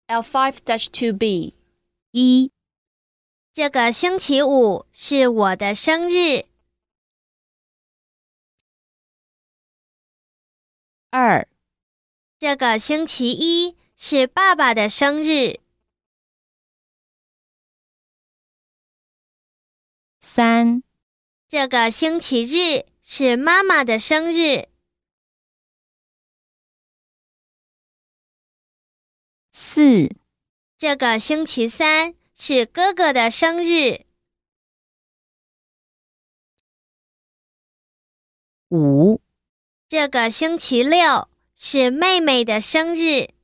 L5-2B 1. 这个星期五是我的生日。 2. 这个星期一是爸爸的生日。 3. 这个星期日是妈妈的生日。 4. 这个星期三是哥哥的生日。 5. 这个星期六是妹妹的生日。